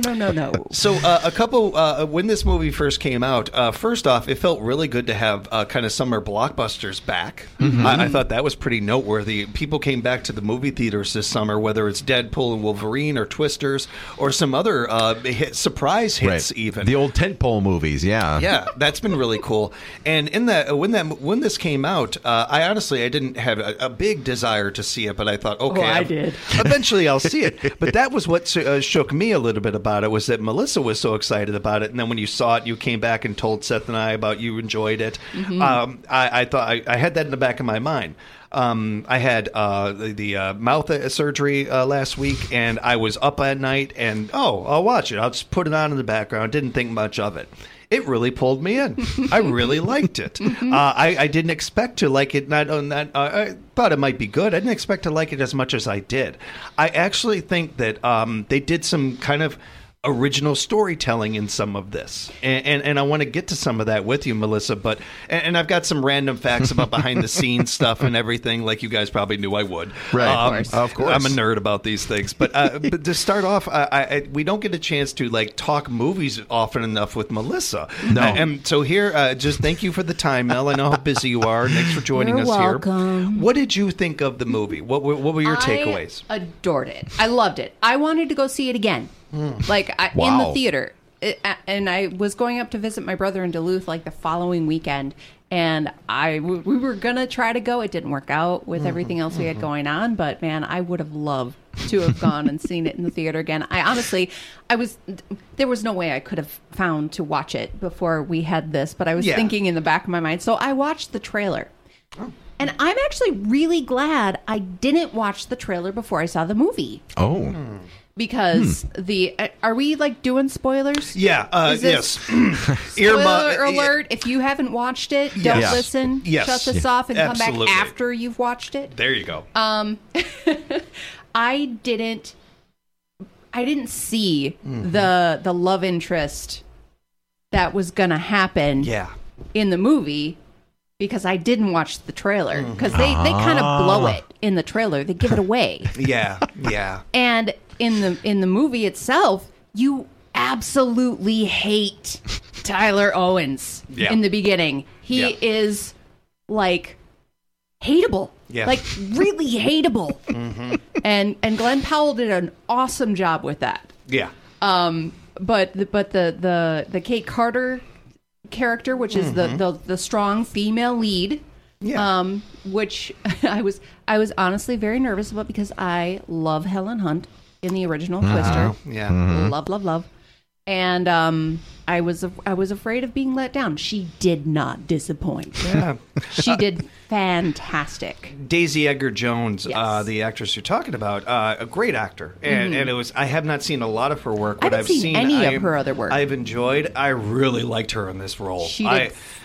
So a couple, when this movie first came out, first off, it felt really good to have kind of summer blockbusters back. Mm-hmm. I thought that was pretty noteworthy. People came back to the movie theaters this summer, whether it's Deadpool and Wolverine or Twisters or some other surprise hits, even. The old tentpole movies, yeah. Yeah, that's been really cool. And in that when this came out, I didn't have a big desire to see it, but I thought, okay, I did. Eventually I'll see it. But that was what shook me a little bit about it, was that Melissa was so excited about it, and then when you saw it, you came back and told Seth and I about you enjoyed it. Mm-hmm. I thought I had that in the back of my mind. I had the mouth surgery last week, and I was up at night, and I'll watch it. I'll just put it on in the background. Didn't think much of it. It really pulled me in. I really liked it. I didn't expect to like it. I thought it might be good. I didn't expect to like it as much as I did. I actually think that they did some kind of original storytelling in some of this, and I want to get to some of that with you, Melissa. But I've got some random facts about behind the scenes stuff and everything, like you guys probably knew I would. Right, of course. I'm a nerd about these things. But to start off, we don't get a chance to talk movies often enough with Melissa. No, and so here, just thank you for the time, Mel. I know how busy you are. Thanks for joining us welcome. Here. What did you think of the movie? What were your takeaways? I adored it. I loved it. I wanted to go see it again. In the theater. And I was going up to visit my brother in Duluth the following weekend, and we were going to try to go. It didn't work out with everything else we had going on, but man, I would have loved to have gone and seen it in the theater again. There was no way I could have found to watch it before we had this, but I was thinking in the back of my mind, so I watched the trailer. Oh. And I'm actually really glad I didn't watch the trailer before I saw the movie. Oh. Because are we doing spoilers? Yeah. Yes. Spoiler alert! If you haven't watched it, don't listen. Yes. Shut this off and Absolutely. Come back after you've watched it. There you go. I didn't see the love interest that was gonna happen. In the movie. Because I didn't watch the trailer. Because they kind of blow it in the trailer. They give it away. Yeah. And in the movie itself, you absolutely hate Tyler Owens in the beginning. He is hateable. Yeah. Really hateable. Mm-hmm. And Glenn Powell did an awesome job with that. Yeah. But the Kate Carter character, which is the strong female lead, which I was honestly very nervous about because I love Helen Hunt in the original Twister. Love, and I was afraid of being let down. She did not disappoint. Yeah, she did fantastic. Daisy Edgar Jones, the actress you're talking about, a great actor, and it was. I have not seen a lot of her work. I haven't seen any of her other work. I've enjoyed. I really liked her in this role. She did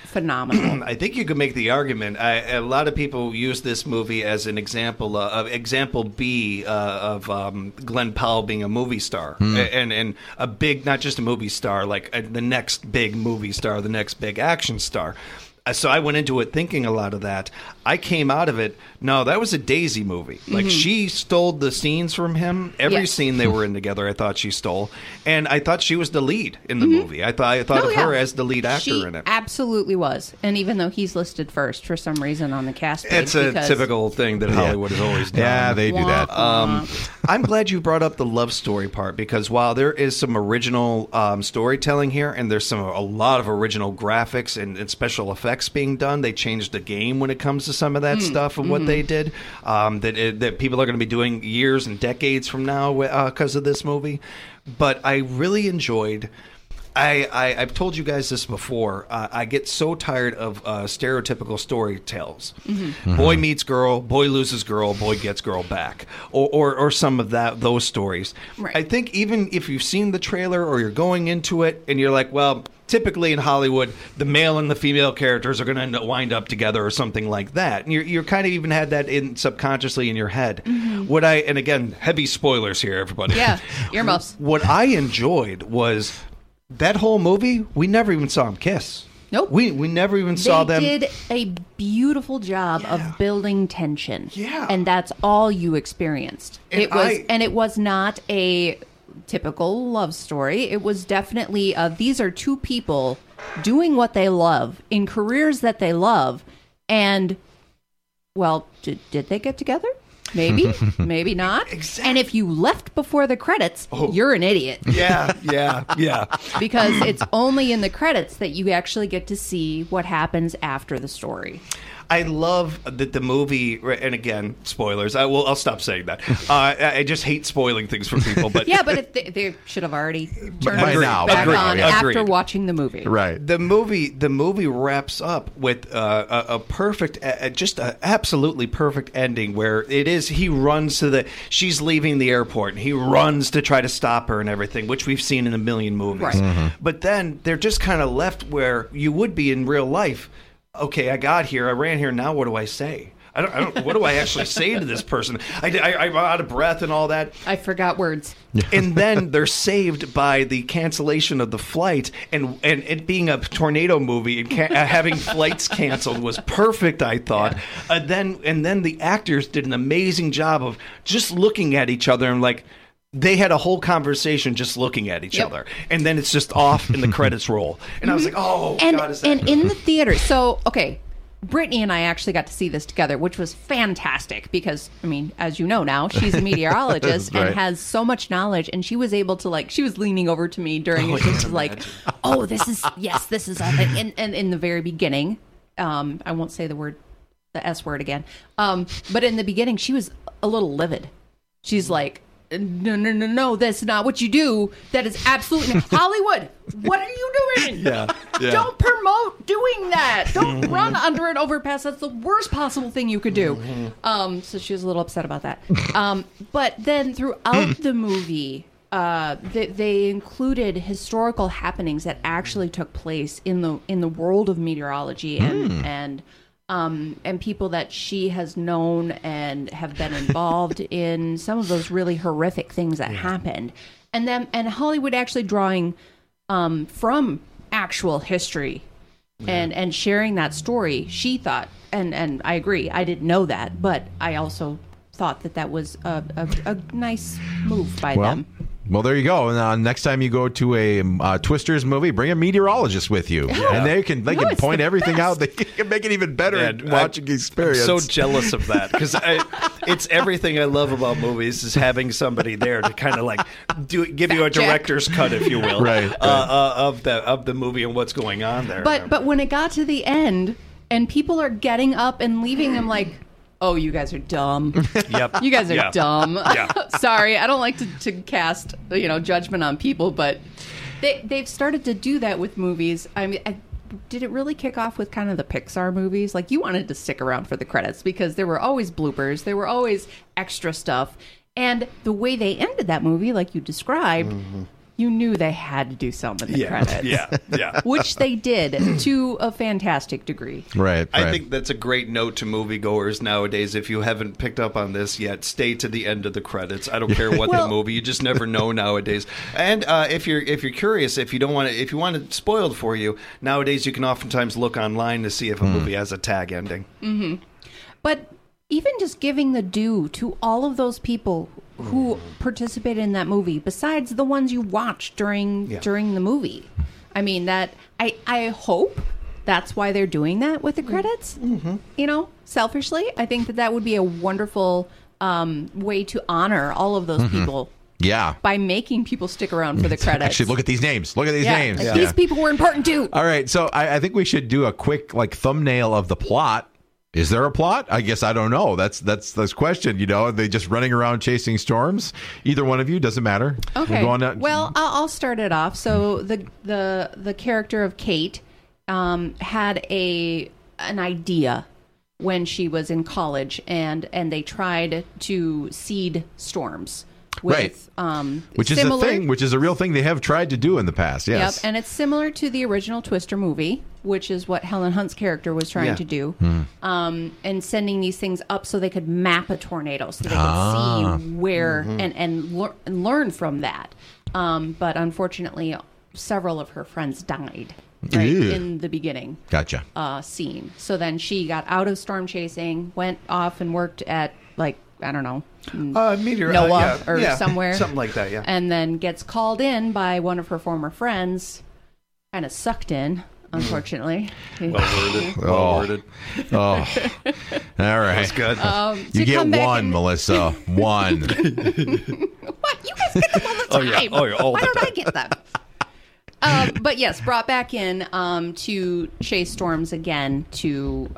phenomenal. I think you could make the argument. A lot of people use this movie as an example of example B of Glenn Powell being a movie star and a big, not just a movie star, like the next big movie star, the next big action star. So I went into it thinking a lot of that. I came out of it, no, that was a Daisy movie. Like, she stole the scenes from him. Every scene they were in together, I thought she stole. And I thought she was the lead in the movie. I thought of her as the lead actor in it. Absolutely was. And even though he's listed first for some reason on the cast page. It's a typical thing that Hollywood has always done. Yeah, they do that. I'm glad you brought up the love story part, because while there is some original storytelling here, and there's a lot of original graphics and special effects being done, they changed the game when it comes to some of that stuff and what they did that people are going to be doing years and decades from now because of this movie. But I really enjoyed. I've told you guys this before. I get so tired of stereotypical story tales. Boy meets girl, boy loses girl, boy gets girl back, or some of those stories. Right. I think even if you've seen the trailer or you're going into it and you're like, well, typically in Hollywood, the male and the female characters are going to wind up together or something like that. And you're kind of even had that subconsciously in your head. And again, heavy spoilers here, everybody. Yeah, earmuffs. What I enjoyed was that whole movie, we never even saw them kiss. Nope. We never even saw them. They did a beautiful job of building tension. Yeah. And that's all you experienced. And it was not a typical love story. It was definitely these are two people doing what they love in careers that they love, and well, did they get together? Maybe, maybe not. Exactly. And if you left before the credits, you're an idiot. Yeah. Because it's only in the credits that you actually get to see what happens after the story. I love that the movie, and again, spoilers. I'll stop saying that. I just hate spoiling things for people. But yeah, but they should have already turned by it now. back on after watching the movie. Right. The movie wraps up with a perfect, just an absolutely perfect ending where it is. He runs she's leaving the airport, and he runs to try to stop her and everything, which we've seen in a million movies. Right. But then they're just kind of left where you would be in real life. Okay, I got here. I ran here. Now what do I say? I don't. What do I actually say to this person? I'm out of breath and all that. I forgot words. And then they're saved by the cancellation of the flight, and it being a tornado movie and having flights canceled was perfect, I thought. Yeah. And then the actors did an amazing job of just looking at each other and like. They had a whole conversation just looking at each other. And then it's just off and the credits roll. And I was like, God, is that... And in the theater, so, okay, Brittany and I actually got to see this together, which was fantastic because, I mean, as you know now, she's a meteorologist and has so much knowledge. And she was able to, like, she was leaning over to me during it. She was like, this is all. And in the very beginning, I won't say the S word again. But in the beginning, she was a little livid. She's like, no, that's not what you do. That is absolutely Hollywood. What are you doing? Yeah. Don't promote doing that. Don't run under an overpass. That's the worst possible thing you could do. So she was a little upset about that. But then throughout the movie, they included historical happenings that actually took place in the world of meteorology and people that she has known and have been involved in some of those really horrific things that happened. And Hollywood actually drawing from actual history and sharing that story. She thought, and I agree, I didn't know that, but I also thought that was a nice move by them. Well, there you go. And next time you go to a Twisters movie, bring a meteorologist with you, and they can point everything out. They can make it even better watching the experience. I'm so jealous of that because it's everything I love about movies is having somebody there to kind of like give you a director's cut, if you will, of the movie and what's going on there. But when it got to the end and people are getting up and leaving, I'm like, oh, you guys are dumb. Yep. You guys are dumb. Yeah. Sorry, I don't like to cast judgment on people, but they've started to do that with movies. I mean, did it really kick off with kind of the Pixar movies? Like, you wanted to stick around for the credits because there were always bloopers. There were always extra stuff. And the way they ended that movie, like you described, you knew they had to do some in the credits. Yeah. Which they did to a fantastic degree. Right. I think that's a great note to moviegoers nowadays. If you haven't picked up on this yet, stay to the end of the credits. I don't care what the movie, you just never know nowadays. And if you're curious, if you want it spoiled for you, nowadays you can oftentimes look online to see if a movie has a tag ending. Mm-hmm. But even just giving the due to all of those people who participated in that movie, besides the ones you watched during the movie. I mean, that I hope that's why they're doing that with the credits. Mm-hmm. You know, selfishly, I think that would be a wonderful way to honor all of those people. Yeah. By making people stick around for the credits. Actually, look at these names. Look at these names. These people were important too. All right, so I think we should do a quick thumbnail of the plot. Is there a plot? I guess I don't know. That's the question. Are they just running around chasing storms? Either one of you, doesn't matter. Okay. Well, I'll start it off. So the character of Kate had an idea when she was in college, and they tried to seed storms. With, which is a thing, which is a real thing they have tried to do in the past. Yes. Yep, and it's similar to the original Twister movie, which is what Helen Hunt's character was trying to do, and sending these things up so they could map a tornado, so they could see where and learn from that. But unfortunately, several of her friends died in the beginning. Gotcha. Scene. So then she got out of storm chasing, went off and worked at I don't know. NOAA or somewhere. Something like that, yeah. And then gets called in by one of her former friends, kind of sucked in, unfortunately. Well worded. All right. That's good. You get one, Melissa. One. What? You guys get them all the time. Why don't I get them? But yes, brought back in to chase storms again to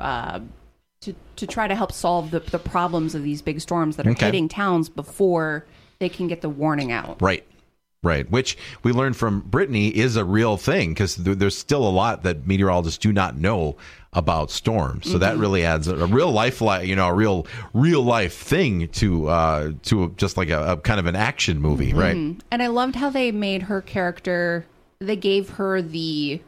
try to help solve the problems of these big storms that are hitting towns before they can get the warning out. Right. Which we learned from Brittany is a real thing, because there's still a lot that meteorologists do not know about storms. So that really adds a real life, a real life thing to just like a kind of an action movie, right? And I loved how they made her character. They gave her the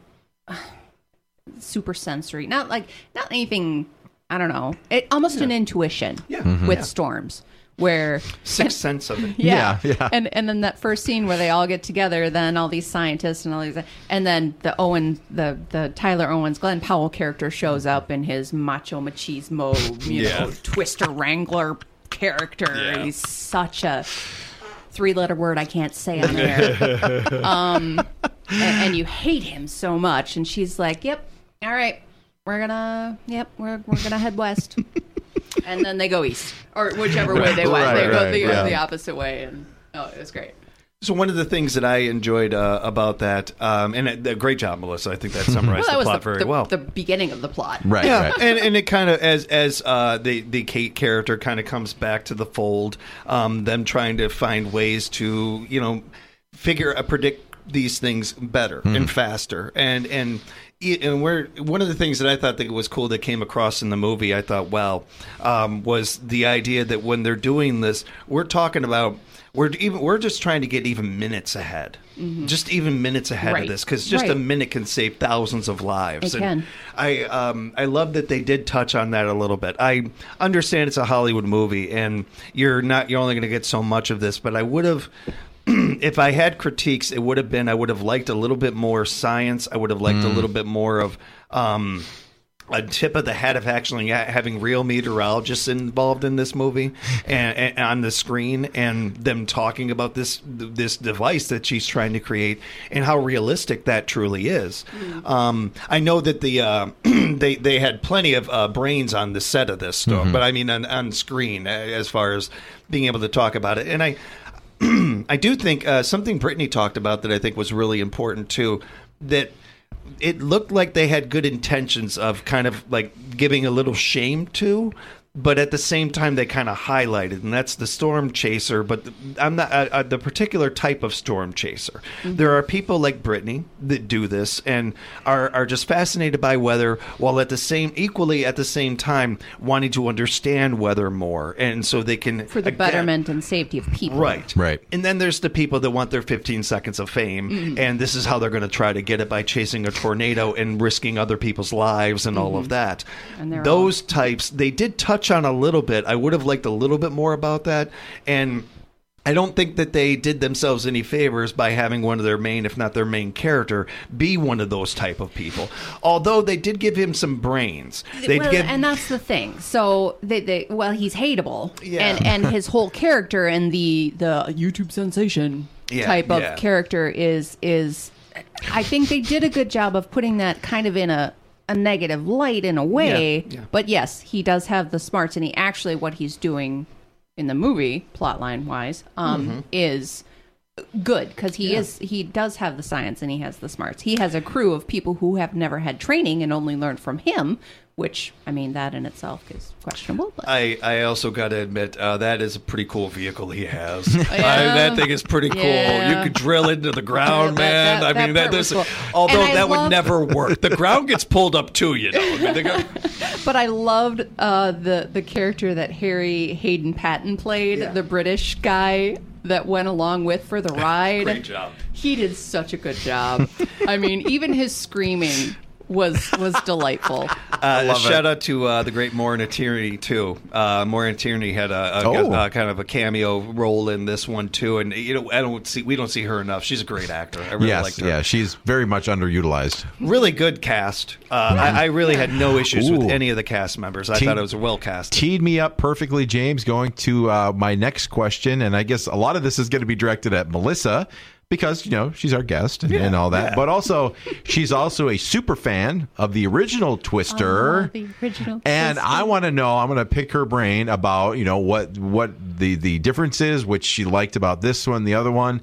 super sensory, not anything. I don't know. Almost an intuition with storms, where sixth sense of it. Yeah. And then that first scene where they all get together, then all these scientists and all these, and then the Tyler Owens, Glenn Powell character shows up in his macho machismo, Twister Wrangler character. Yeah. He's such a 3-letter word I can't say on air. And you hate him so much, and she's like, "Yep, all right." We're gonna head west, and then they go east, or whichever way they went. They go the opposite way, and it was great. So one of the things that I enjoyed about that, and a great job, Melissa. I think that summarized the plot very well. The beginning of the plot, right? And it kind of as the Kate character kind of comes back to the fold, them trying to find ways to predict these things better and faster, and one of the things that I thought that was cool that came across in the movie, I thought, was the idea that when they're doing this, we're talking about we're just trying to get even minutes ahead, just even minutes ahead of this, because just a minute can save thousands of lives. It can. I love that they did touch on that a little bit. I understand it's a Hollywood movie, and you're only going to get so much of this, but I would have. If I had critiques, it would have been I would have liked a little bit more science. I would have liked a little bit more of a tip of the hat of actually having real meteorologists involved in this movie and on the screen, and them talking about this device that she's trying to create and how realistic that truly is. I know that they had plenty of brains on the set of this stuff, but I mean on screen as far as being able to talk about it. And I do think something Brittany talked about that I think was really important too, that it looked like they had good intentions of kind of like giving a little shame to but at the same time they kind of highlighted, and that's the storm chaser. But I'm not the particular type of storm chaser. Mm-hmm. There are people like Brittany that do this and are just fascinated by weather, while equally at the same time wanting to understand weather more, and so they can for the betterment and safety of people. Right. And then there's the people that want their 15 seconds of fame, and this is how they're going to try to get it by chasing a tornado and risking other people's lives and all of that. And those types, they did touch on a little bit. I would have liked a little bit more about that, and I don't think that they did themselves any favors by having one of their main, if not their main character, be one of those type of people. Although they did give him some brains. And that's the thing. So he's hateable, and his whole character and the YouTube sensation type of character is. I think they did a good job of putting that kind of in a negative light in a way. But yes, he does have the smarts, and what he's doing in the movie, plotline wise, is good, because he does have the science and he has the smarts. He has a crew of people who have never had training and only learned from him, which, I mean, that in itself is questionable. But. I also got to admit, that is a pretty cool vehicle he has. That thing is pretty cool. You could drill into the ground, man. That would never work. The ground gets pulled up too, you know. But I loved the character that Harry Hayden Patton played, the British guy that went along with for the ride. Great job. He did such a good job. I mean, even his screaming was delightful. Shout out to the great Maureen Tierney too. Maureen Tierney had a kind of a cameo role in this one too, and we don't see her enough. She's a great actor. I really liked her. Yeah, she's very much underutilized. Really good cast. I really had no issues with any of the cast members. I thought it was well cast. Teed me up perfectly, James. Going to my next question, and I guess a lot of this is going to be directed at Melissa, because, she's our guest and all that. Yeah. But also, she's also a super fan of the original Twister. The original and Twister. I want to know, I'm going to pick her brain about, what the difference is, which she liked about this one, the other one.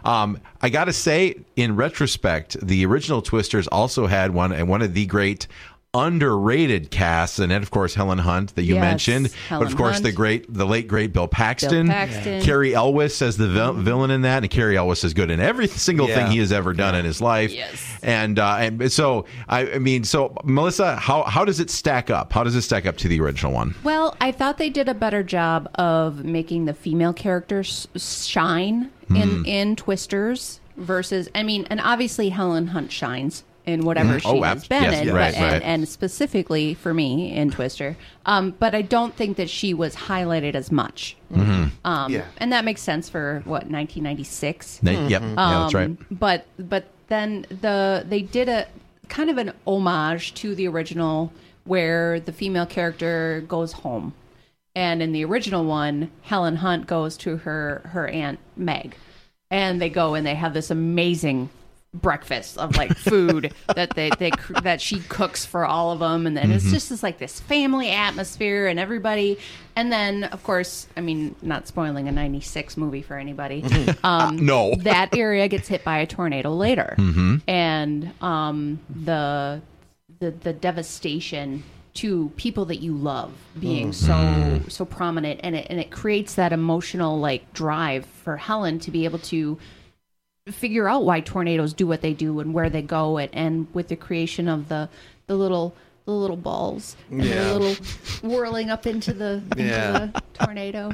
I got to say, in retrospect, the original Twisters also had one of the great underrated casts, and then of course Helen Hunt that you mentioned, but of course Hunt. the late great Bill Paxton. Cary Elwes as the villain in that, and Cary Elwes is good in every single thing he has ever done in his life. And so so Melissa, how does it stack up? How does it stack up to the original one? Well, I thought they did a better job of making the female characters shine in Twisters versus, and obviously Helen Hunt shines in whatever she has been in, and specifically for me in Twister. But I don't think that she was highlighted as much. And that makes sense for, 1996? That's right. But then they did a kind of an homage to the original, where the female character goes home. And in the original one, Helen Hunt goes to her Aunt Meg. And they go and they have this amazing breakfast of food that she cooks for all of them, and then it's just this family atmosphere and everybody. And then, of course, not spoiling a 96 movie for anybody, no, that area gets hit by a tornado later, and the devastation to people that you love being so prominent, and it creates that emotional drive for Helen to be able to figure out why tornadoes do what they do and where they go, and with the creation of the little balls and the little whirling up into the tornado.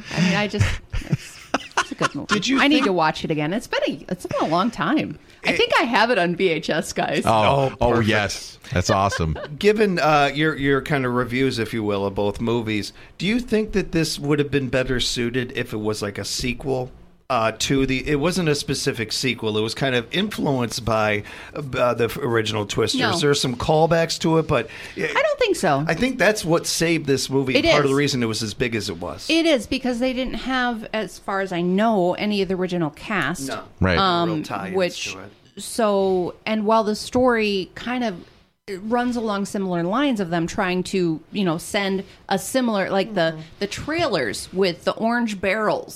It's a good movie. I need to watch it again. It's been a long time. I think I have it on VHS, guys. Oh yes, that's awesome. Given your kind of reviews, if you will, of both movies, do you think that this would have been better suited if it was a sequel? It wasn't a specific sequel. It was kind of influenced by the original Twisters. No. There's some callbacks to it, but I don't think so. I think that's what saved this movie. Part of the reason it was as big as it was. It is because they didn't have, as far as I know, any of the original cast. No, right? Real tie-ins to it. So, and while the story kind of runs along similar lines of them trying to, send a similar, the trailers with the orange barrels.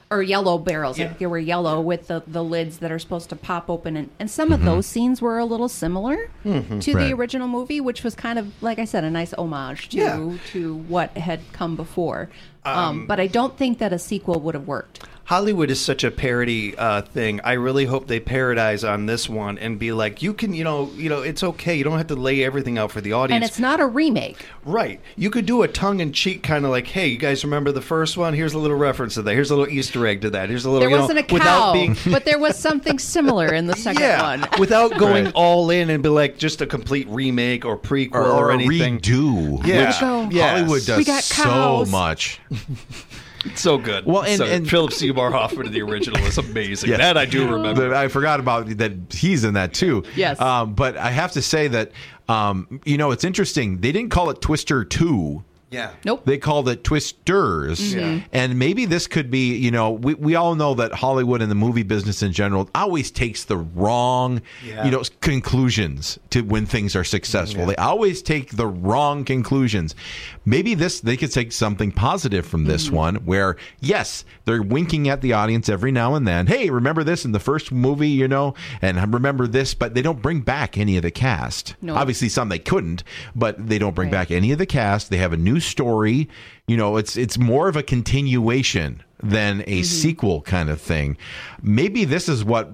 or yellow barrels. I think they were yellow with the lids that are supposed to pop open. And some of those scenes were a little similar to the original movie, which was kind of, like I said, a nice homage to what had come before. But I don't think that a sequel would have worked. Hollywood is such a parody thing. I really hope they parodize on this one and be like, you can, it's okay. You don't have to lay everything out for the audience. And it's not a remake. Right. You could do a tongue-in-cheek kind of like, hey, you guys remember the first one? Here's a little reference to that. Here's a little Easter egg to that. Here's a little, there wasn't a cow, but there was something similar in the second one. Without going all in and be like just a complete remake or prequel or anything. Redo. Yeah. Hollywood does so much. It's so good. Well, and Philip Seymour Hoffman in the original is amazing. Yes. That I do remember. I forgot about that. He's in that too. Yes. But I have to say that it's interesting. They didn't call it Twister 2. Yeah. Nope. They called it Twisters. Yeah. And maybe this could be, we all know that Hollywood and the movie business in general always takes the wrong, conclusions to when things are successful. They always take the wrong conclusions. Maybe they could take something positive from this one where, yes, they're winking at the audience every now and then. Hey, remember this in the first movie, and remember this, but they don't bring back any of the cast. No. Obviously, some they couldn't, but they don't bring back any of the cast. They have a new story. It's more of a continuation than a sequel kind of thing. Maybe this is what,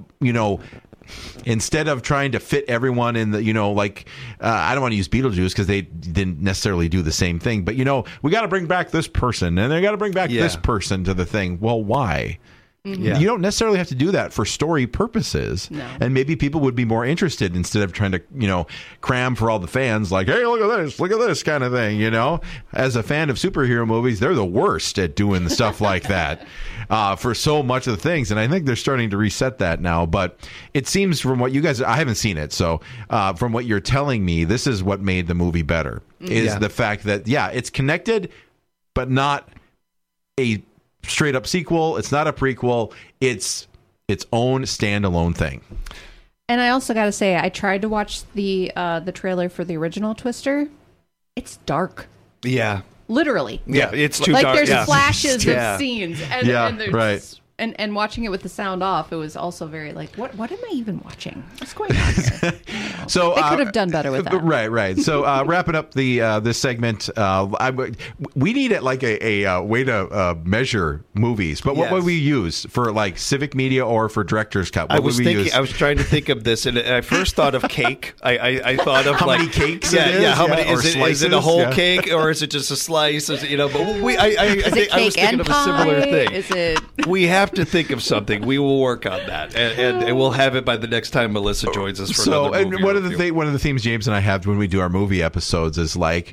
instead of trying to fit everyone in the, I don't want to use Beetlejuice because they didn't necessarily do the same thing, but, we got to bring back this person and they got to bring back this person to the thing. Well, why? Yeah. You don't necessarily have to do that for story purposes. No. And maybe people would be more interested instead of trying to, cram for all the fans like, hey, look at this kind of thing, As a fan of superhero movies, they're the worst at doing the stuff like that for so much of the things. And I think they're starting to reset that now. But it seems from what you guys, I haven't seen it. So from what you're telling me, this is what made the movie better, is the fact that, it's connected, but not a straight up sequel. It's not a prequel. It's its own standalone thing. And I also got to say, I tried to watch the trailer for the original Twister. It's dark. Yeah. Literally. Yeah, it's too dark. Like there's flashes of scenes. And, and right. And watching it with the sound off, it was also very like, what am I even watching? What's going on here? So they could have done better with that. Right. So wrapping up this segment, we need it like a way to measure movies. But what would we use for like Civic Media or for Director's Cut? What would we use? I was trying to think of this, and I first thought of cake. I thought of how many cakes? How many? Is it a whole cake or is it just a slice? But I was thinking of a similar thing. Is it? We have to think of something. We will work on that, and we'll have it by the next time Melissa joins us for another movie. And one of the themes James and I have when we do our movie episodes is like,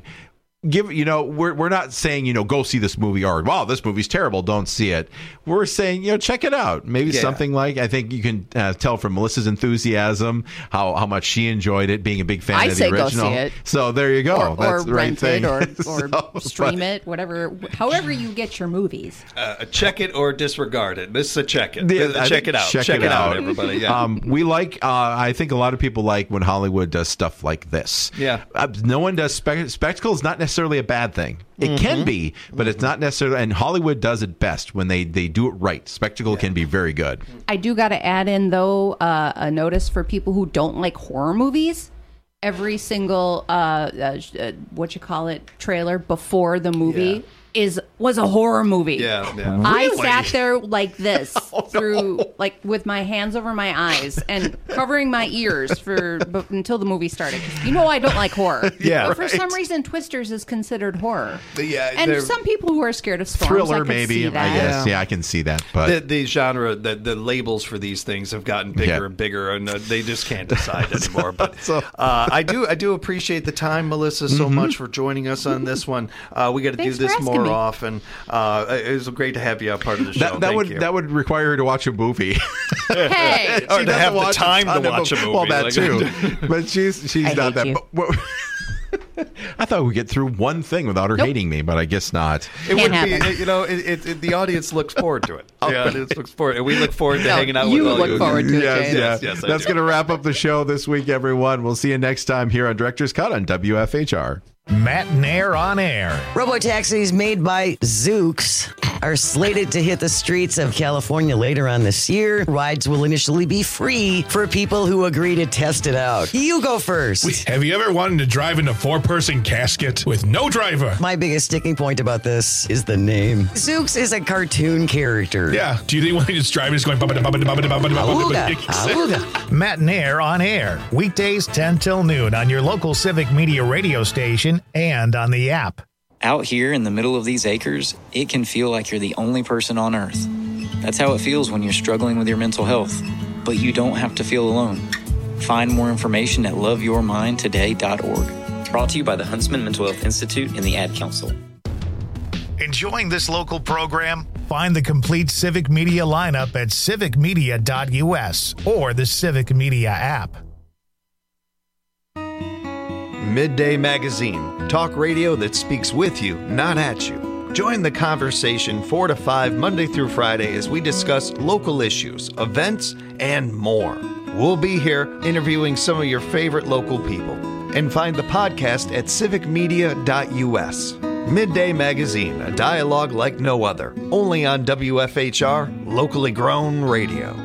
we're not saying go see this movie or wow, this movie's terrible, don't see it. We're saying check it out. Maybe something like, I think you can tell from Melissa's enthusiasm how much she enjoyed it, being a big fan of the original. Go see it. So there you go. That's the right rent thing. It or stream it, whatever. However you get your movies. Check it or disregard it. This is a check it. Check it out. Check it out, everybody. Yeah. We like. I think a lot of people like when Hollywood does stuff like this. Yeah. No one does spectacle. Is not necessarily a bad thing. It can be, but it's not necessarily. And Hollywood does it best when they do it right. Spectacle can be very good. I do got to add in though a notice for people who don't like horror movies. Every single trailer before the movie was a horror movie. Yeah. I sat there like this with my hands over my eyes and covering my ears until the movie started. I don't like horror. Yeah, but for some reason, Twisters is considered horror. Yeah, and some people who are scared of storms, thriller, I maybe. see that. I guess. Yeah, I can see that. But the genre, the labels for these things have gotten bigger and bigger, and they just can't decide anymore. But I do appreciate the time, Melissa, so much for joining us on this one. We got to do this more often. It was great to have you a part of the show. That would require her to watch a movie. Hey, or to have the time to watch a movie. Well, that too. But she's not that. I thought we'd get through one thing without her hating me, but I guess not. It would be. The audience looks forward to it. The audience looks forward, and we look forward to hanging out with all you. You look forward to it, James. Yes, that's going to wrap up the show this week, everyone. We'll see you next time here on Director's Cut on WFHR. Matt Nair on air. Robotaxis made by Zooks. are slated to hit the streets of California later on this year. Rides will initially be free for people who agree to test it out. You go first. Have you ever wanted to drive in a 4-person casket with no driver? My biggest sticking point about this is the name. Zooks is a cartoon character. Yeah. Do you think when he's driving, he's going... Matt and Air on air. Weekdays 10 till noon on your local Civic Media radio station and on the app. Out here in the middle of these acres, it can feel like you're the only person on Earth. That's how it feels when you're struggling with your mental health. But you don't have to feel alone. Find more information at loveyourmindtoday.org. Brought to you by the Huntsman Mental Health Institute and the Ad Council. Enjoying this local program? Find the complete Civic Media lineup at civicmedia.us or the Civic Media app. Midday Magazine, talk radio that speaks with you, not at you. Join the conversation 4 to 5 Monday through Friday as we discuss local issues, events, and more. We'll be here interviewing some of your favorite local people. And find the podcast at civicmedia.us. Midday Magazine, a dialogue like no other. Only on WFHR, locally grown radio.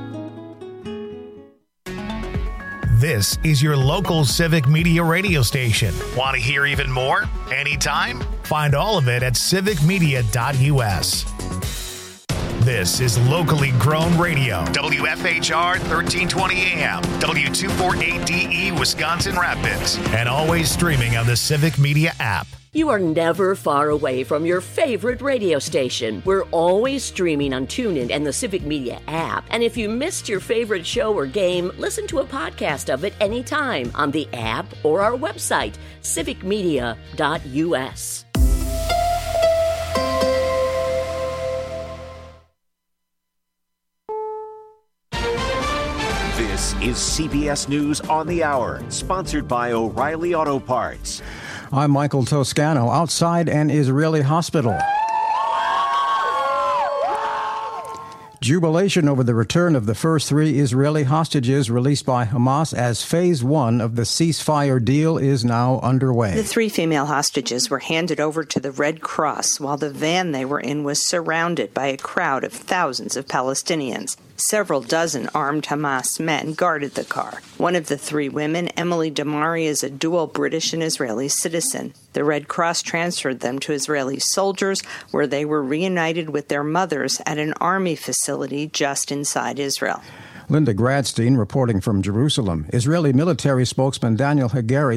This is your local Civic Media radio station. Want to hear even more? Anytime? Find all of it at civicmedia.us. This is locally grown radio. WFHR 1320 AM, W248DE, Wisconsin Rapids, and always streaming on the Civic Media app. You are never far away from your favorite radio station. We're always streaming on TuneIn and the Civic Media app. And if you missed your favorite show or game, listen to a podcast of it anytime on the app or our website, civicmedia.us. This is CBS News on the Hour, sponsored by O'Reilly Auto Parts. I'm Michael Toscano, outside an Israeli hospital. Jubilation over the return of the first 3 Israeli hostages released by Hamas as Phase 1 of the ceasefire deal is now underway. The 3 female hostages were handed over to the Red Cross while the van they were in was surrounded by a crowd of thousands of Palestinians. Several dozen armed Hamas men guarded the car. One of the 3 women, Emily Damari, is a dual British and Israeli citizen. The Red Cross transferred them to Israeli soldiers, where they were reunited with their mothers at an army facility just inside Israel. Linda Gradstein reporting from Jerusalem. Israeli military spokesman Daniel Hagari